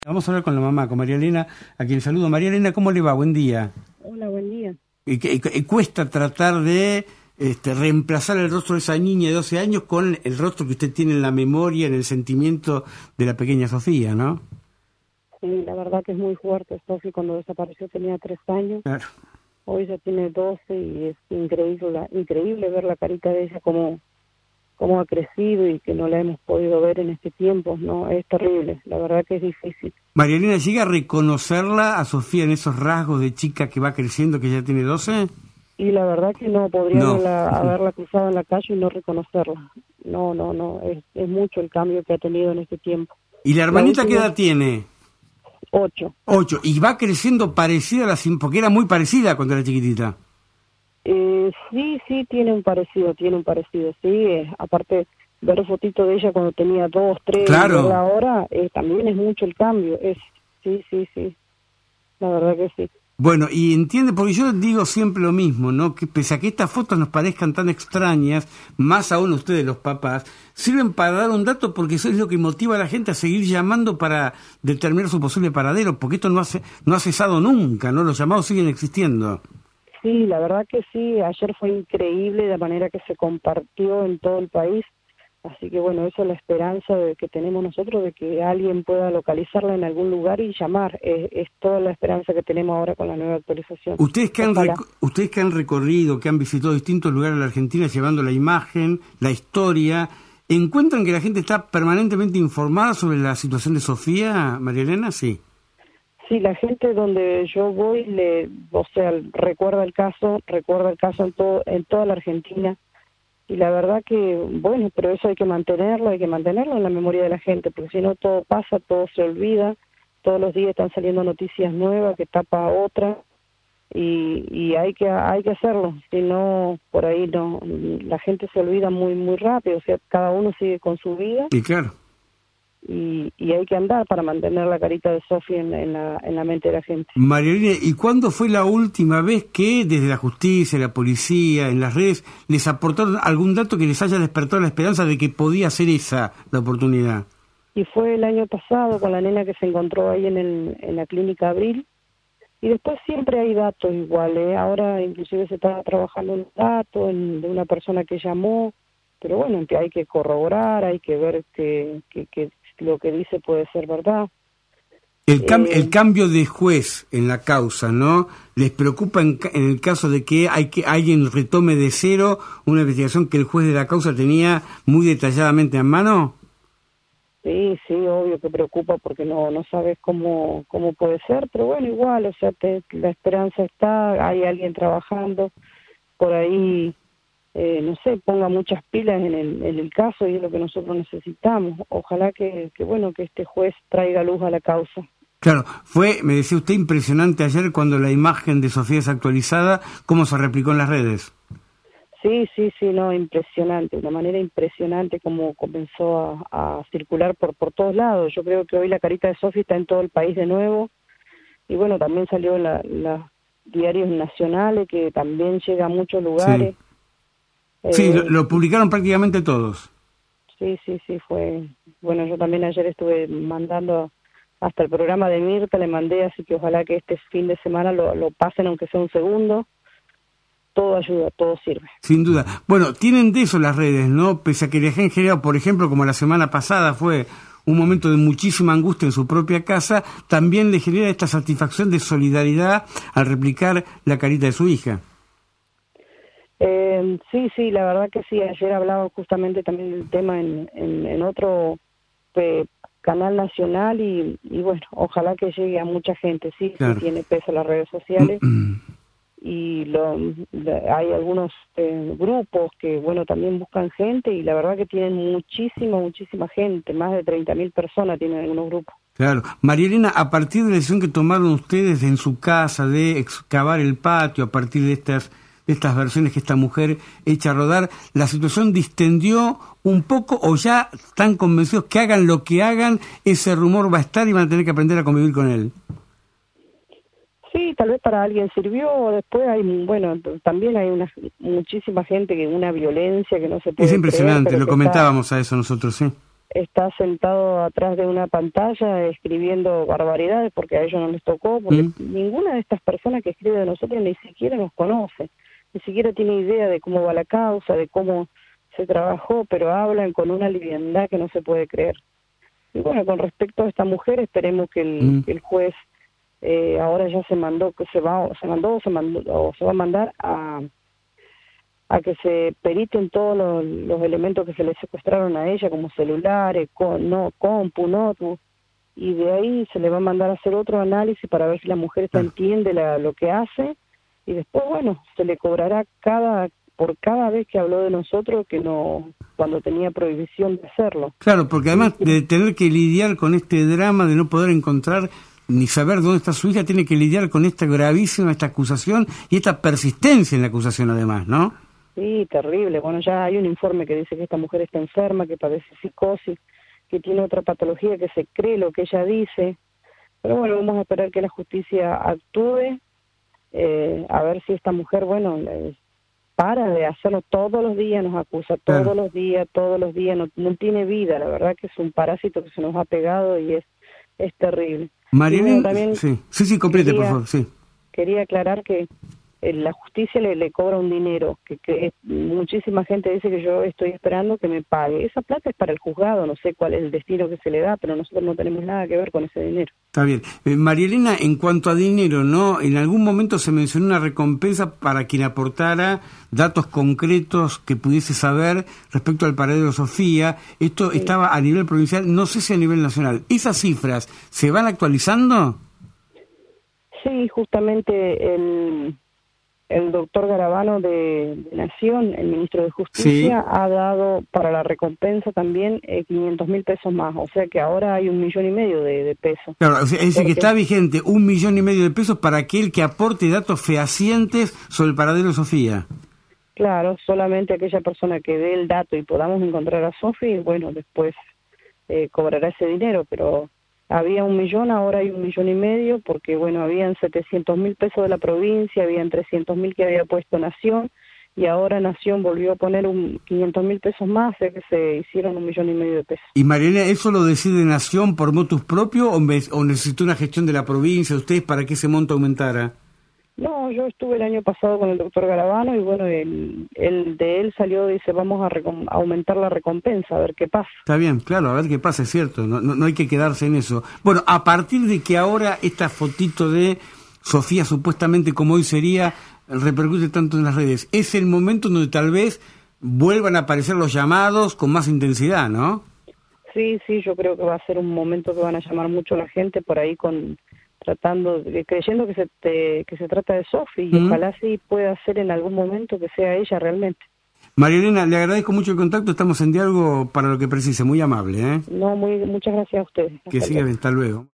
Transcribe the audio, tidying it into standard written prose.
Vamos a hablar con la mamá, con María Elena, a quien saludo. María Elena, ¿cómo le va? Buen día. Hola, buen día. Cuesta tratar de reemplazar el rostro de esa niña de 12 años con el rostro que usted tiene en la memoria, en el sentimiento de la pequeña Sofía, ¿no? Sí, la verdad que es muy fuerte. Sofía cuando desapareció tenía 3 años. Claro. Hoy ya tiene 12 y es increíble ver la carita de ella cómo ha crecido y que no la hemos podido ver en este tiempo, ¿no? Es terrible, la verdad que es difícil. María Elena, ¿llega a reconocerla a Sofía en esos rasgos de chica que va creciendo, que ya tiene 12? Y la verdad que no, podría No. haberla cruzado en la calle y no reconocerla. No, es mucho el cambio que ha tenido en este tiempo. ¿Y la hermanita qué edad tiene? 8. 8. ¿Y va creciendo parecida a la... porque era muy parecida cuando era chiquitita? Sí, tiene un parecido, sí. Aparte, ver fotitos de ella cuando tenía 2, 3, claro. Y verla ahora, también es mucho el cambio. Sí, la verdad que sí. Bueno, y entiende, porque yo digo siempre lo mismo, ¿no? Que pese a que estas fotos nos parezcan tan extrañas, más aún ustedes los papás, sirven para dar un dato porque eso es lo que motiva a la gente a seguir llamando para determinar su posible paradero, porque esto no ha cesado nunca, ¿no? Los llamados siguen existiendo. Sí, la verdad que sí, ayer fue increíble la manera que se compartió en todo el país, así que bueno, esa es la esperanza que tenemos nosotros de que alguien pueda localizarla en algún lugar y llamar, es toda la esperanza que tenemos ahora con la nueva actualización. Ustedes que han recorrido, que han visitado distintos lugares de la Argentina llevando la imagen, la historia, ¿encuentran que la gente está permanentemente informada sobre la situación de Sofía, María Elena? Sí. Sí, la gente donde yo voy, recuerda el caso en toda la Argentina, y la verdad que, bueno, pero eso hay que mantenerlo en la memoria de la gente, porque si no todo pasa, todo se olvida, todos los días están saliendo noticias nuevas que tapa otra, y hay que hacerlo, si no, por ahí no, la gente se olvida muy rápido, o sea, cada uno sigue con su vida. Y claro. Y hay que andar para mantener la carita de Sofía en la mente de la gente. María Elena, ¿y cuándo fue la última vez que desde la justicia, la policía, en las redes, les aportaron algún dato que les haya despertado la esperanza de que podía ser esa la oportunidad? Y fue el año pasado con la nena que se encontró ahí en la clínica Abril, y después siempre hay datos iguales, ahora inclusive se está trabajando un dato de una persona que llamó, pero bueno, que hay que corroborar, hay que ver que lo que dice puede ser verdad. El cambio de juez en la causa, ¿no? ¿Les preocupa en el caso de que alguien retome de cero una investigación que el juez de la causa tenía muy detalladamente en mano? Sí, obvio que preocupa porque no sabes cómo puede ser, pero bueno, igual, o sea, la esperanza está, hay alguien trabajando, por ahí, no sé, ponga muchas pilas en el caso y es lo que nosotros necesitamos. Ojalá que este juez traiga luz a la causa. Claro, me decía usted, impresionante ayer cuando la imagen de Sofía es actualizada, cómo se replicó en las redes. Sí, no, impresionante, de una manera impresionante como comenzó a circular por todos lados. Yo creo que hoy la carita de Sofía está en todo el país de nuevo, y bueno, también salió en los diarios nacionales, que también llega a muchos lugares. Sí, lo publicaron prácticamente todos. Sí, fue... Bueno, yo también ayer estuve mandando hasta el programa de Mirta, le mandé, así que ojalá que este fin de semana lo pasen, aunque sea un segundo. Todo ayuda, todo sirve. Sin duda. Bueno, tienen de eso las redes, ¿no? Pese a que les han generado, por ejemplo, como la semana pasada fue un momento de muchísima angustia en su propia casa, también le genera esta satisfacción de solidaridad al replicar la carita de su hija. Sí, la verdad que sí. Ayer hablaba justamente también del tema en otro canal nacional y bueno, ojalá que llegue a mucha gente. Sí, claro. Sí tiene peso las redes sociales. Y hay algunos grupos que, bueno, también buscan gente y la verdad que tienen muchísima gente, más de 30.000 personas tienen algunos grupos. Claro. María Elena, a partir de la decisión que tomaron ustedes en su casa de excavar el patio, a partir de estas versiones que esta mujer echa a rodar, ¿la situación distendió un poco o ya están convencidos que hagan lo que hagan, ese rumor va a estar y van a tener que aprender a convivir con él? Sí, tal vez para alguien sirvió, después también hay muchísima gente una violencia que no se puede Es impresionante, creer, lo comentábamos a eso nosotros, sí. está sentado atrás de una pantalla escribiendo barbaridades porque a ellos no les tocó, porque ninguna de estas personas que escribe de nosotros ni siquiera nos conoce, ni siquiera tiene idea de cómo va la causa, de cómo se trabajó, pero hablan con una liviandad que no se puede creer. Y bueno, con respecto a esta mujer, esperemos que el juez ahora ya se mandó o se va a mandar a que se periten todos los elementos que se le secuestraron a ella, como celulares, compu, notebook, y de ahí se le va a mandar a hacer otro análisis para ver si la mujer entiende lo que hace, y después, bueno, se le cobrará por cada vez que habló de nosotros, cuando tenía prohibición de hacerlo. Claro, porque además de tener que lidiar con este drama de no poder encontrar ni saber dónde está su hija, tiene que lidiar con esta acusación y esta persistencia en la acusación además, ¿no? Sí, terrible. Bueno, ya hay un informe que dice que esta mujer está enferma, que padece psicosis, que tiene otra patología, que se cree lo que ella dice. Pero bueno, vamos a esperar que la justicia actúe, a ver si esta mujer, bueno, para de hacerlo todos los días, nos acusa todos los días, no tiene vida. La verdad que es un parásito que se nos ha pegado y es terrible. Marilena, sí, complete, por favor, sí. Quería aclarar que la justicia le cobra un dinero, que muchísima gente dice que yo estoy esperando que me pague. Esa plata es para el juzgado, no sé cuál es el destino que se le da, pero nosotros no tenemos nada que ver con ese dinero. Está bien. María Elena, en cuanto a dinero, ¿no? En algún momento se mencionó una recompensa para quien aportara datos concretos que pudiese saber respecto al paradero de Sofía. Esto estaba a nivel provincial, no sé si a nivel nacional. ¿Esas cifras se van actualizando? Sí, justamente el doctor Garabano de Nación, el ministro de Justicia, ha dado para la recompensa también 500.000 pesos más, o sea que ahora hay 1,5 millones de pesos. Claro, es decir, que está vigente 1,5 millones de pesos para aquel que aporte datos fehacientes sobre el paradero de Sofía. Claro, solamente aquella persona que dé el dato y podamos encontrar a Sofía, bueno, después cobrará ese dinero, pero había 1 millón, ahora hay 1,5 millones, porque bueno, habían 700.000 pesos de la provincia, habían 300.000 que había puesto Nación, y ahora Nación volvió a poner 500.000 pesos más, o sea que se hicieron 1,5 millones de pesos. ¿Y Mariana, eso lo decide Nación por motus propio o necesitó una gestión de la provincia, ustedes, para que ese monto aumentara? No, yo estuve el año pasado con el doctor Garabano y bueno, de él salió, dice, vamos a aumentar la recompensa, a ver qué pasa. Está bien, claro, a ver qué pasa, es cierto, no hay que quedarse en eso. Bueno, a partir de que ahora esta fotito de Sofía, supuestamente como hoy sería, repercute tanto en las redes, es el momento donde tal vez vuelvan a aparecer los llamados con más intensidad, ¿no? Sí, yo creo que va a ser un momento que van a llamar mucho a la gente por ahí creyendo que se trata de Sofía, y ojalá sí pueda ser en algún momento que sea ella realmente. María Elena, le agradezco mucho el contacto, estamos en diálogo para lo que precise, muy amable, ¿eh? No, muchas gracias a ustedes. Que siga bien, hasta luego.